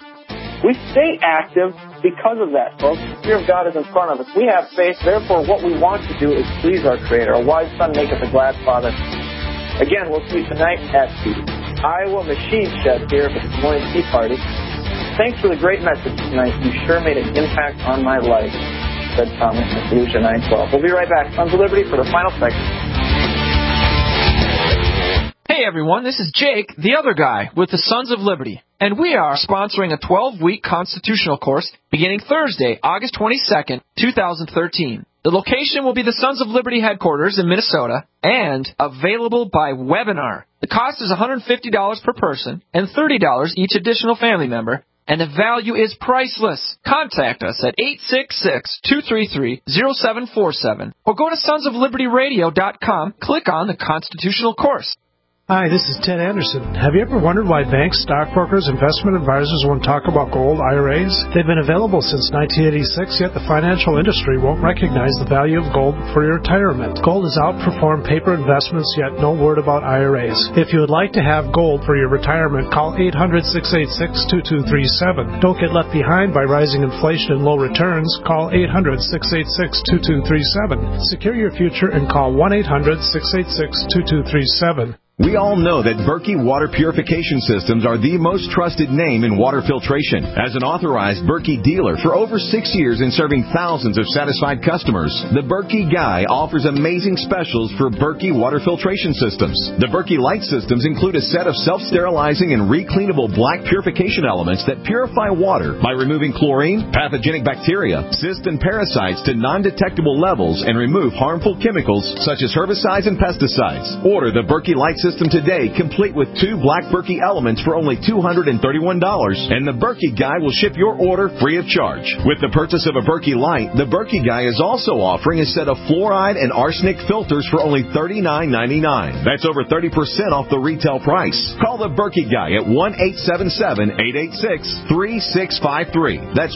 We stay active because of that, folks. The fear of God is in front of us. We have faith, therefore what we want to do is please our Creator. A wise son maketh a glad father. Again, we'll see you tonight at the Iowa Machine Shed here for the Des Moines Tea Party. Thanks for the great message tonight. You sure made an impact on my life, said Thomas in Volusia 912. We'll be right back. Sons of Liberty for the final segment. Hey everyone, this is Jake, the other guy, with the Sons of Liberty. And we are sponsoring a 12-week constitutional course beginning Thursday, August 22nd, 2013. The location will be the Sons of Liberty headquarters in Minnesota and available by webinar. The cost is $150 per person and $30 each additional family member, and the value is priceless. Contact us at 866-233-0747 or go to sonsoflibertyradio.com, click on the Constitutional Course. Hi, this is Ted Anderson. Have you ever wondered why banks, stockbrokers, investment advisors won't talk about gold IRAs? They've been available since 1986, yet the financial industry won't recognize the value of gold for your retirement. Gold has outperformed paper investments, yet no word about IRAs. If you would like to have gold for your retirement, call 800-686-2237. Don't get left behind by rising inflation and low returns. Call 800-686-2237. Secure your future and call 1-800-686-2237. We all know that Berkey Water Purification Systems are the most trusted name in water filtration. As an authorized Berkey dealer for over 6 years and serving thousands of satisfied customers, the Berkey Guy offers amazing specials for Berkey Water Filtration Systems. The Berkey Light Systems include a set of self-sterilizing and recleanable black purification elements that purify water by removing chlorine, pathogenic bacteria, cysts, and parasites to non-detectable levels and remove harmful chemicals such as herbicides and pesticides. Order the Berkey Light System today, complete with 2 black Berkey elements for only $231, and the Berkey Guy will ship your order free of charge. With the purchase of a Berkey Light, the Berkey Guy is also offering a set of fluoride and arsenic filters for only $39.99. That's over 30% off the retail price. Call the Berkey Guy at 1-877-886-3653. That's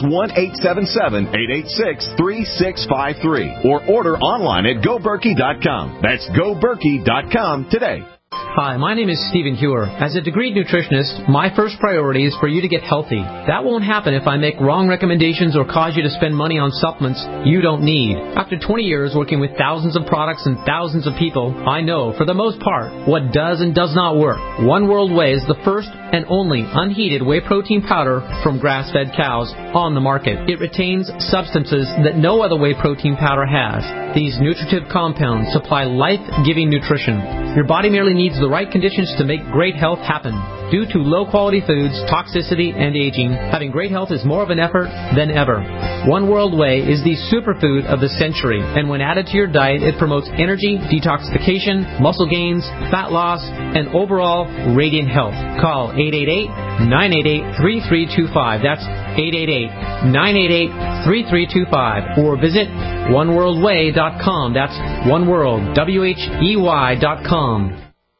1-877-886-3653. Or order online at GoBerkey.com. That's GoBerkey.com today. Hi, my name is Stephen Hewer. As a degreed nutritionist, my first priority is for you to get healthy. That won't happen if I make wrong recommendations or cause you to spend money on supplements you don't need. After 20 years working with thousands of products and thousands of people, I know, for the most part, what does and does not work. One World Whey is the first and only unheated whey protein powder from grass-fed cows on the market. It retains substances that no other whey protein powder has. These nutritive compounds supply life-giving nutrition. Your body merely needs the right conditions to make great health happen. Due to low-quality foods, toxicity, and aging, having great health is more of an effort than ever. One World Whey is the superfood of the century, and when added to your diet, it promotes energy, detoxification, muscle gains, fat loss, and overall radiant health. Call 888-988-3325. That's 888-988-3325. Or visit oneworldwhey.com. That's oneworld, WHEY.com.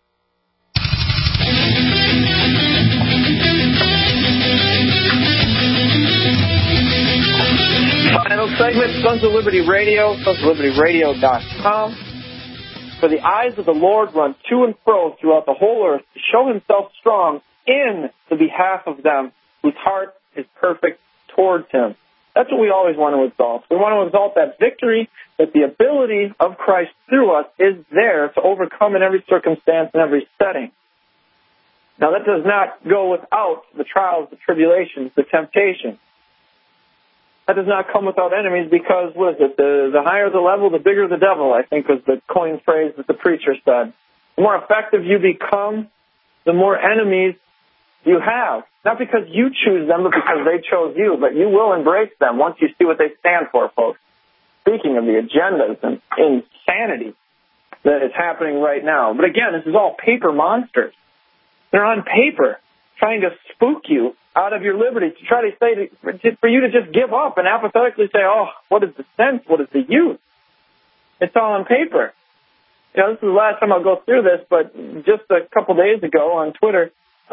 Final segment, Sons of Liberty Radio, sonsoflibertyradio.com. For the eyes of the Lord run to and fro throughout the whole earth to show himself strong in the behalf of them whose heart is perfect towards him. That's what we always want to exalt. We want to exalt that victory, that the ability of Christ through us is there to overcome in every circumstance and every setting. Now, that does not go without the trials, the tribulations, the temptations. That does not come without enemies because, what is it, the higher the level, the bigger the devil, I think was the coined phrase that the preacher said. The more effective you become, the more enemies you have. Not because you choose them, but because they chose you. But you will embrace them once you see what they stand for, folks. Speaking of the agendas and insanity that is happening right now. But again, this is all paper monsters. They're on paper, trying to spook you out of your liberty, to try to say, for you to just give up and apathetically say, oh, what is the sense? What is the use? It's all on paper. You know, this is the last time I'll go through this, but just a couple days ago on Twitter,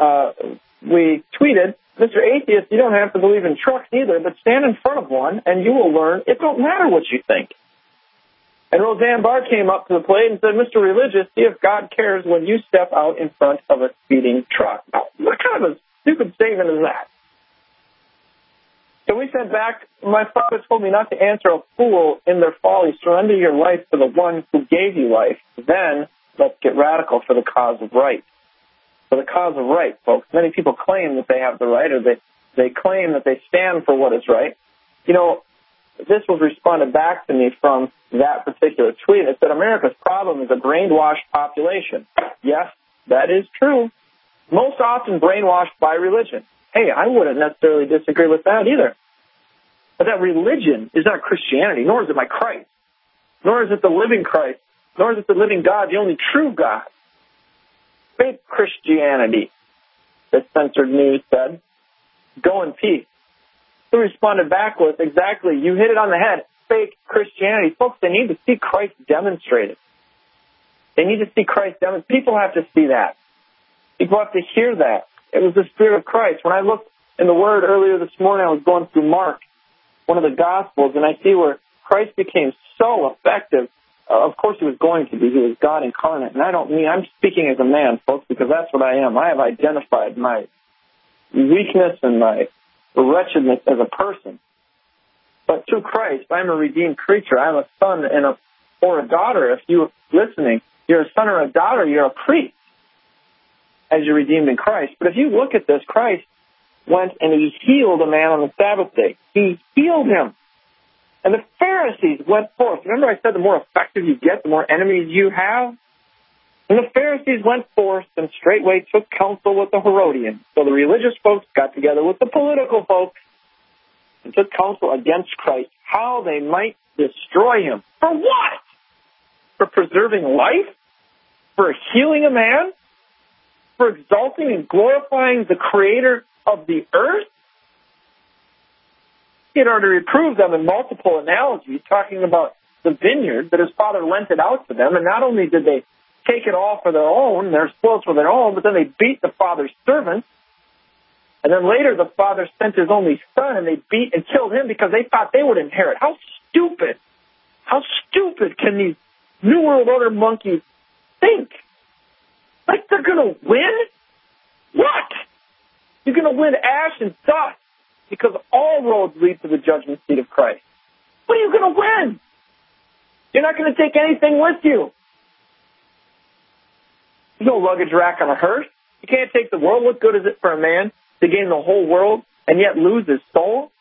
we tweeted, Mr. Atheist, you don't have to believe in trucks either, but stand in front of one and you will learn it don't matter what you think. And Roseanne Barr came up to the plate and said, Mr. Religious, see if God cares when you step out in front of a speeding truck. Now, what kind of a stupid statement is that? So we sent back, my father told me not to answer a fool in their folly. Surrender your life to the one who gave you life. Then let's get radical for the cause of right. For the cause of right, folks. Many people claim that they have the right, or they claim that they stand for what is right. You know, this was responded back to me from that particular tweet. It said, America's problem is a brainwashed population. Yes, that is true. Most often brainwashed by religion. Hey, I wouldn't necessarily disagree with that either. But that religion is not Christianity, nor is it my Christ, nor is it the living Christ, nor is it the living God, the only true God. Fake Christianity, the censored news said. Go in peace. He responded back with, exactly, you hit it on the head, fake Christianity. Folks, they need to see Christ demonstrated. They need to see Christ demonstrated. People have to see that. People have to hear that. It was the Spirit of Christ. When I looked in the Word earlier this morning, I was going through Mark, one of the Gospels, and I see where Christ became so effective. Of course he was going to be. He was God incarnate. And I'm speaking as a man, folks, because that's what I am. I have identified my weakness and my wretchedness as a person. But through Christ, I'm a redeemed creature. I'm a son or a daughter. If you're listening, you're a son or a daughter, you're a priest as you're redeemed in Christ. But if you look at this, Christ went and he healed a man on the Sabbath day. He healed him. And the Pharisees went forth. Remember I said the more effective you get, the more enemies you have? And the Pharisees went forth and straightway took counsel with the Herodians. So the religious folks got together with the political folks and took counsel against Christ, how they might destroy him. For what? For preserving life? For healing a man? For exalting and glorifying the Creator of the earth? He had already reproved them in multiple analogies, talking about the vineyard that his father lent it out to them. And not only did they take it all for their own, their spoils for their own, but then they beat the father's servants. And then later the father sent his only son, and they beat and killed him because they thought they would inherit. How stupid can these New World Order monkeys think? Like they're going to win? What? You're going to win ash and dust because all roads lead to the judgment seat of Christ. What are you going to win? You're not going to take anything with you. There's no luggage rack on a hearse. You can't take the world. What good is it for a man to gain the whole world and yet lose his soul?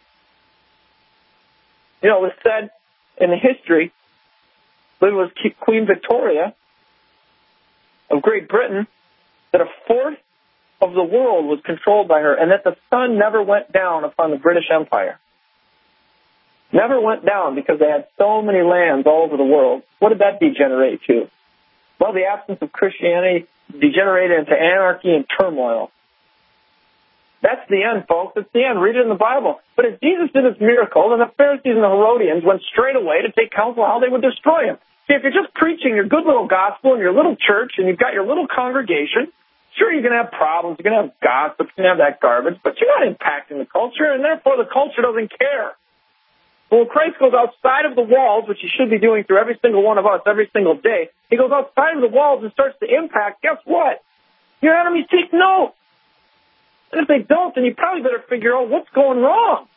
You know, it was said in the history, it was Queen Victoria of Great Britain, that a fourth of the world was controlled by her, and that the sun never went down upon the British Empire. Never went down because they had so many lands all over the world. What did that degenerate to? Well, the absence of Christianity degenerated into anarchy and turmoil. That's the end, folks. It's the end. Read it in the Bible. But as Jesus did this miracle, then the Pharisees and the Herodians went straight away to take counsel how they would destroy him. See, if you're just preaching your good little gospel in your little church and you've got your little congregation, sure, you're going to have problems, you're going to have gossip, you're going to have that garbage, but you're not impacting the culture, and therefore the culture doesn't care. Well, when Christ goes outside of the walls, which he should be doing through every single one of us every single day, he goes outside of the walls and starts to impact, guess what? Your enemies take note. And if they don't, then you probably better figure out what's going wrong.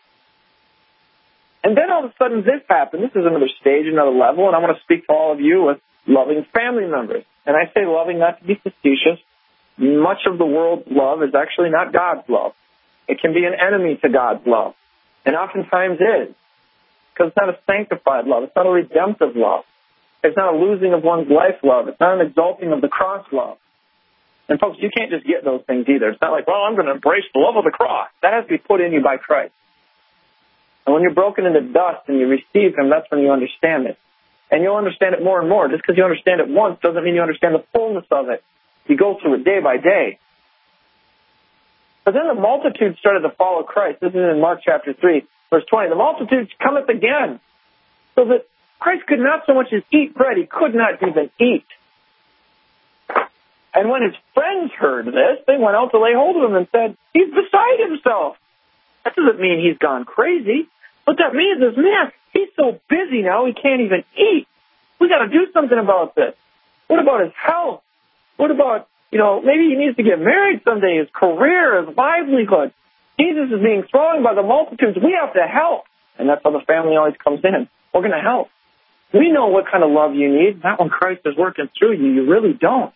And then all of a sudden this happened. This is another stage, another level, and I want to speak to all of you with loving family members. And I say loving not to be facetious. Much of the world's love is actually not God's love. It can be an enemy to God's love, and oftentimes is, because it's not a sanctified love. It's not a redemptive love. It's not a losing of one's life love. It's not an exalting of the cross love. And folks, you can't just get those things either. It's not like, well, I'm going to embrace the love of the cross. That has to be put in you by Christ. And when you're broken into dust and you receive him, that's when you understand it. And you'll understand it more and more. Just because you understand it once doesn't mean you understand the fullness of it. You go through it day by day. But then the multitude started to follow Christ. This is in Mark chapter 3, verse 20. The multitude cometh again, so that Christ could not so much as eat bread. He could not even eat. And when his friends heard this, they went out to lay hold of him and said, he's beside himself. That doesn't mean he's gone crazy. What that means is, man, he's so busy now he can't even eat. We got to do something about this. What about his health? What about, maybe he needs to get married someday, his career, his livelihood. Jesus is being thrown by the multitudes. We have to help. And that's how the family always comes in. We're going to help. We know what kind of love you need. Not when Christ is working through you. You really don't.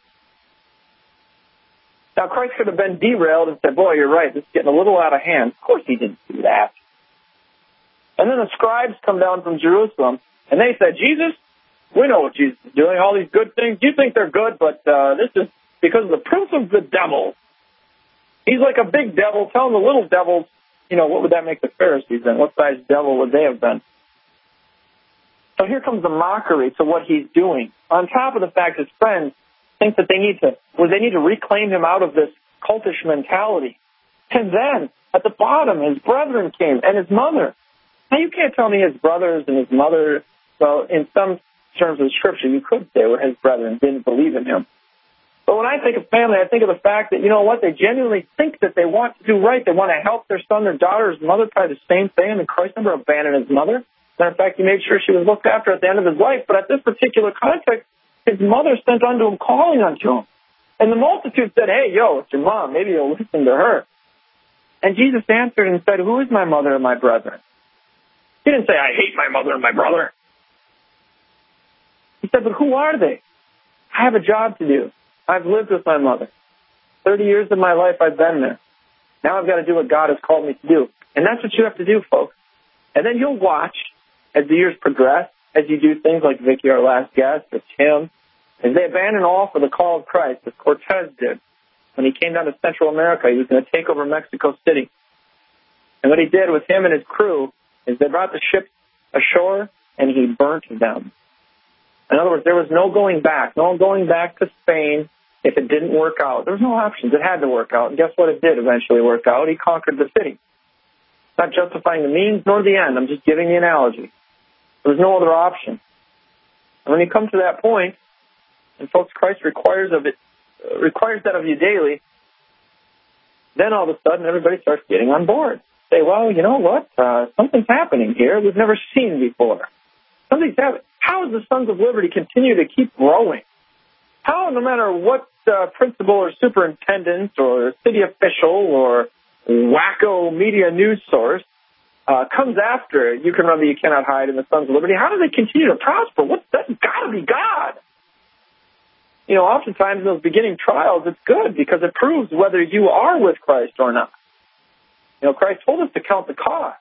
Now, Christ could have been derailed and said, boy, you're right, this is getting a little out of hand. Of course he didn't do that. And then the scribes come down from Jerusalem, and they said, Jesus, we know what Jesus is doing, all these good things. You think they're good, but this is because of the prince of the devil. He's like a big devil telling the little devils, what would that make the Pharisees then? What size devil would they have been? So here comes the mockery to what he's doing. On top of the fact his friends think that they need to reclaim him out of this cultish mentality. And then, at the bottom, his brethren came, and his mother. Now, you can't tell me his brothers and his mother, well, in some terms of Scripture, you could say were his brethren, didn't believe in him. But when I think of family, I think of the fact that, you know what, they genuinely think that they want to do right. They want to help their son, their daughter, his mother, probably the same thing. I mean, Christ never abandoned his mother. Matter of fact, he made sure she was looked after at the end of his life. But at this particular context, his mother sent unto him, calling unto him. And the multitude said, hey, yo, it's your mom. Maybe you'll listen to her. And Jesus answered and said, who is my mother and my brethren? He didn't say, I hate my mother and my brother. He said, but who are they? I have a job to do. I've lived with my mother. 30 years of my life I've been there. Now I've got to do what God has called me to do. And that's what you have to do, folks. And then you'll watch as the years progress, as you do things like Vicky, our last guest, or Tim, as they abandon all for the call of Christ, as Cortez did. When he came down to Central America, he was going to take over Mexico City. And what he did with him and his crew is they brought the ship ashore and he burnt them. In other words, there was no going back. No going back to Spain if it didn't work out. There was no options. It had to work out. And guess what? It did eventually work out. He conquered the city. Not justifying the means nor the end. I'm just giving the analogy. There was no other option. And when you come to that point, and folks, Christ requires that of you daily, then all of a sudden everybody starts getting on board. Say, well, you know what? Something's happening here we've never seen before. Something's happening. How does the Sons of Liberty continue to keep growing? How, no matter what principal or superintendent or city official or wacko media news source comes after You Can Run But You Cannot Hide in the Sons of Liberty, how do they continue to prosper? That's got to be God. You know, oftentimes in those beginning trials, it's good because it proves whether you are with Christ or not. You know, Christ told us to count the cost.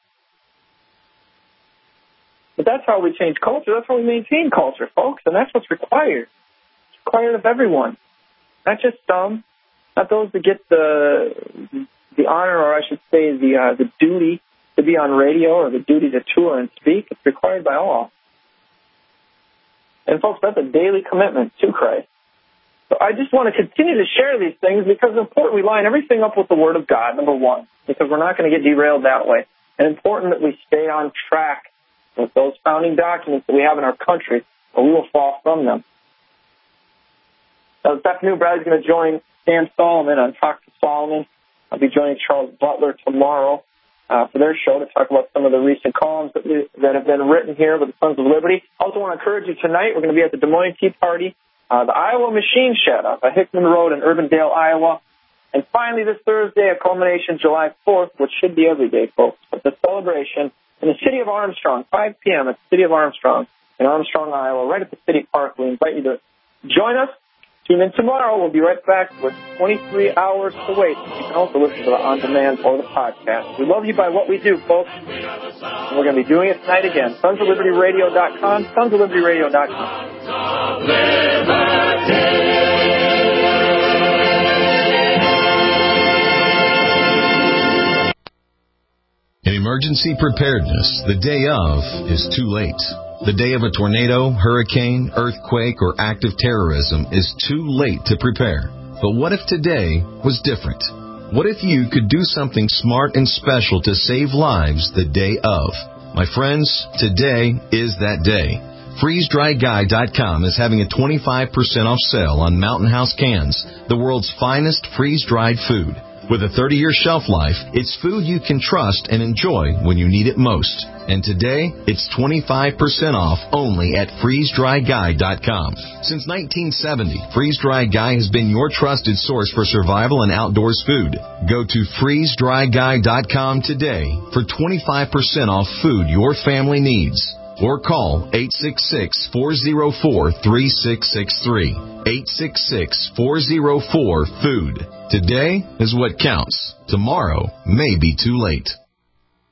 But that's how we change culture. That's how we maintain culture, folks. And that's what's required. It's required of everyone. Not just some. Not those that get the honor, or I should say the duty to be on radio or the duty to tour and speak. It's required by all. And folks, that's a daily commitment to Christ. So I just want to continue to share these things because it's important we line everything up with the Word of God, number one, because we're not going to get derailed that way. And important that we stay on track with those founding documents that we have in our country, or we will fall from them. Now, this afternoon, Bradley's going to join Sam Solomon on Talk to Solomon. I'll be joining Charles Butler tomorrow for their show to talk about some of the recent columns that have been written here with the Sons of Liberty. I also want to encourage you tonight, we're going to be at the Des Moines Tea Party, the Iowa Machine Shed off of Hickman Road in Urbandale, Iowa. And finally, this Thursday, a culmination July 4th, which should be every day, folks, but the celebration in the city of Armstrong, 5 p.m. at the city of Armstrong in Armstrong, Iowa, right at the city park. We invite you to join us. Tune in tomorrow. We'll be right back with 23 hours to wait. You can also listen to the on-demand or the podcast. We love you by what we do, folks. And we're going to be doing it tonight again. SonsOfLibertyRadio.com, SonsOfLibertyRadio.com. In emergency preparedness, the day of is too late. The day of a tornado, hurricane, earthquake, or active terrorism is too late to prepare. But what if today was different? What if you could do something smart and special to save lives the day of? My friends, today is that day. FreezeDryGuy.com is having a 25% off sale on Mountain House cans, the world's finest freeze-dried food. With a 30-year shelf life, it's food you can trust and enjoy when you need it most. And today, it's 25% off only at FreezeDryGuy.com. Since 1970, Freeze Dry Guy has been your trusted source for survival and outdoors food. Go to FreezeDryGuy.com today for 25% off food your family needs. Or call 866-404-3663. 866-404-FOOD. Today is what counts. Tomorrow may be too late.